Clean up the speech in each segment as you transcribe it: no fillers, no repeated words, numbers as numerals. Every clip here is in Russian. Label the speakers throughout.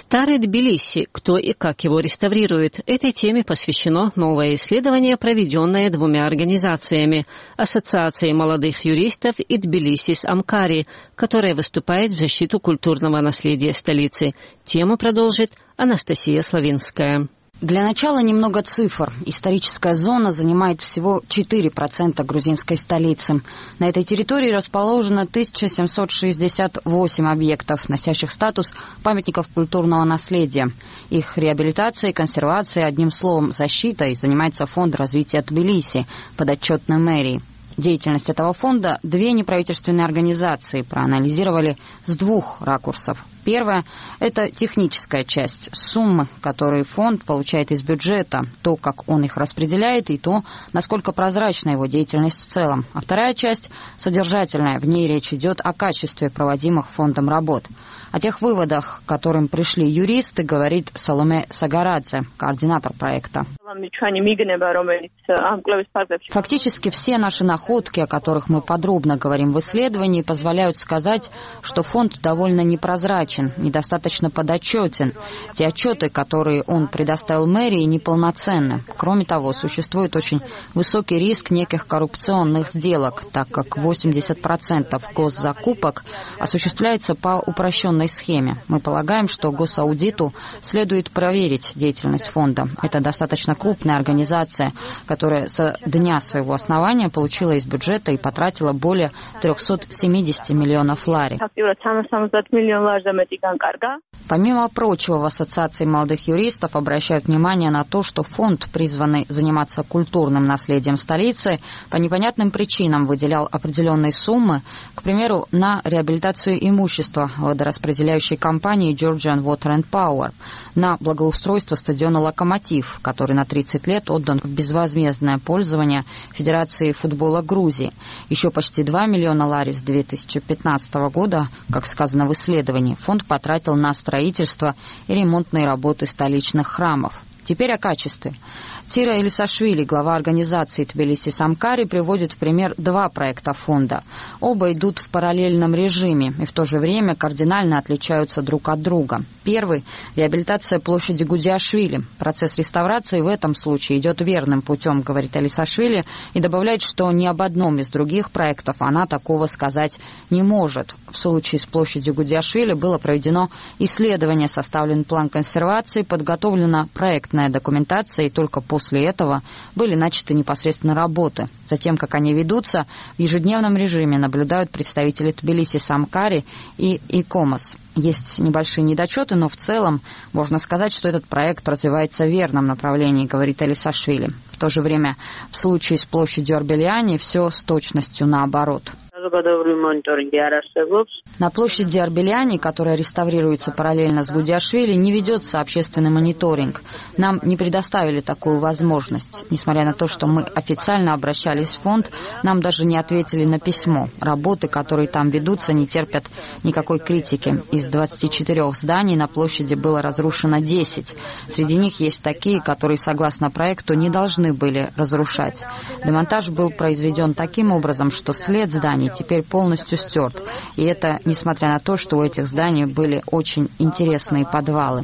Speaker 1: Старый Тбилиси. Кто и как его реставрирует? Этой теме посвящено новое исследование, проведенное двумя организациями – Ассоциацией молодых юристов и Тбилисис Амкари, которая выступает в защиту культурного наследия столицы. Тему продолжит Анастасия Славинская.
Speaker 2: Для начала немного цифр. Историческая зона занимает всего 4% грузинской столицы. На этой территории расположено 1768 объектов, носящих статус памятников культурного наследия. Их реабилитацией, консервацией, одним словом, защитой занимается Фонд развития Тбилиси, подотчетный мэрии. Деятельность этого фонда две неправительственные организации проанализировали с двух ракурсов. Первое – это техническая часть, суммы, которые фонд получает из бюджета, то, как он их распределяет, и то, насколько прозрачна его деятельность в целом. А вторая часть – содержательная, в ней речь идет о качестве проводимых фондом работ. О тех выводах, к которым пришли юристы, говорит Саломе Сагарадзе, координатор проекта. Фактически все наши находки, о которых мы подробно говорим в исследовании, позволяют сказать, что фонд довольно непрозрачен, недостаточно подотчетен. Те отчеты, которые он предоставил мэрии, неполноценны. Кроме того, существует очень высокий риск неких коррупционных сделок, так как 80% госзакупок осуществляется по упрощенной схеме. Мы полагаем, что госаудиту следует проверить деятельность фонда. Это достаточно крупная организация, которая со дня своего основания получила из бюджета и потратила более 370 миллионов лари. Помимо прочего, в Ассоциации молодых юристов обращают внимание на то, что фонд, призванный заниматься культурным наследием столицы, по непонятным причинам выделял определенные суммы, к примеру, на реабилитацию имущества водораспределяющей компании Georgian Water and Power, на благоустройство стадиона «Локомотив», который на 30 лет отдан в безвозмездное пользование Федерации футбола Грузии. Еще почти 2 миллиона лари с 2015 года, как сказано в исследовании, фонд потратил на строительство и ремонтные работы столичных храмов. Теперь о качестве. Тира Элисашвили, глава организации Тбилисис Амкари, приводит в пример два проекта фонда. Оба идут в параллельном режиме и в то же время кардинально отличаются друг от друга. Первый – реабилитация площади Гудиашвили. Процесс реставрации в этом случае идет верным путем, говорит Элисашвили, и добавляет, что ни об одном из других проектов она такого сказать не может. В случае с площадью Гудиашвили было проведено исследование, составлен план консервации, подготовлена проектная документация, и только после этого были начаты непосредственно работы. Затем, как они ведутся, в ежедневном режиме наблюдают представители Тбилисис Амкари и ИКОМОС. Есть небольшие недочеты, но в целом можно сказать, что этот проект развивается в верном направлении, говорит Элисашвили. В то же время в случае с площадью Арбеляни все с точностью наоборот. На площади Арбеляни, которая реставрируется параллельно с Гудиашвили, не ведется общественный мониторинг. Нам не предоставили такую возможность. Несмотря на то, что мы официально обращались в фонд, нам даже не ответили на письмо. Работы, которые там ведутся, не терпят никакой критики. Из 24 зданий на площади было разрушено 10. Среди них есть такие, которые, согласно проекту, не должны были разрушать. Демонтаж был произведен таким образом, что след зданий теперь полностью стерт. И это несмотря на то, что у этих зданий были очень интересные подвалы.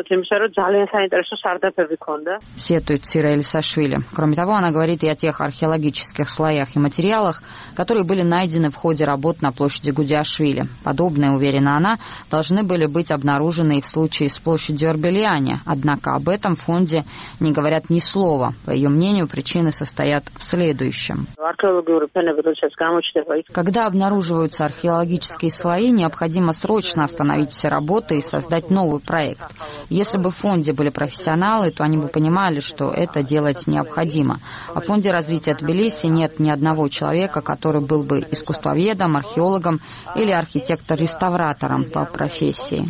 Speaker 2: Сетует Тира Элисашвили. Кроме того, она говорит и о тех археологических слоях и материалах, которые были найдены в ходе работ на площади Гудиашвили. Подобные, уверена она, должны были быть обнаружены и в случае с площадью Арбеляни. Однако об этом в фонде не говорят ни слова. По ее мнению, причины состоят в следующем. Когда обнаруживаются археологические слои, необходимо срочно остановить все работы и создать новый проект. Если бы в фонде были профессионалы, то они бы понимали, что это делать необходимо. А в фонде развития Тбилиси нет ни одного человека, который был бы искусствоведом, археологом или архитектор-реставратором по профессии.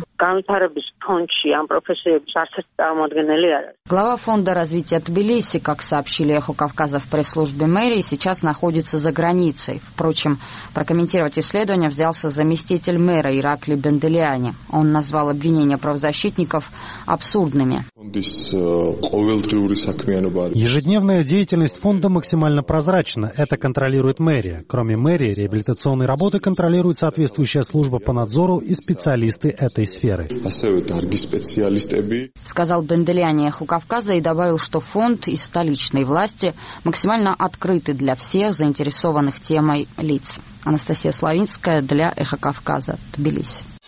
Speaker 2: Глава фонда развития Тбилиси, как сообщили «Эхо Кавказа» в пресс-службе мэрии, сейчас находится за границей. Впрочем, прокомментировать исследование взялся заместитель мэра Иракли Бенделиани. Он назвал обвинения правозащитников абсурдными.
Speaker 3: Ежедневная деятельность фонда максимально прозрачна. Это контролирует мэрия. Кроме мэрии, реабилитационные работы контролирует соответствующая служба по надзору и специалисты этой сферы. сферы.
Speaker 2: Сказал Бенделяни «Эху Кавказа» и добавил, что фонд и столичные власти максимально открыты для всех заинтересованных темой лиц. Анастасия Славинская для «Эхо Кавказа», Тбилиси.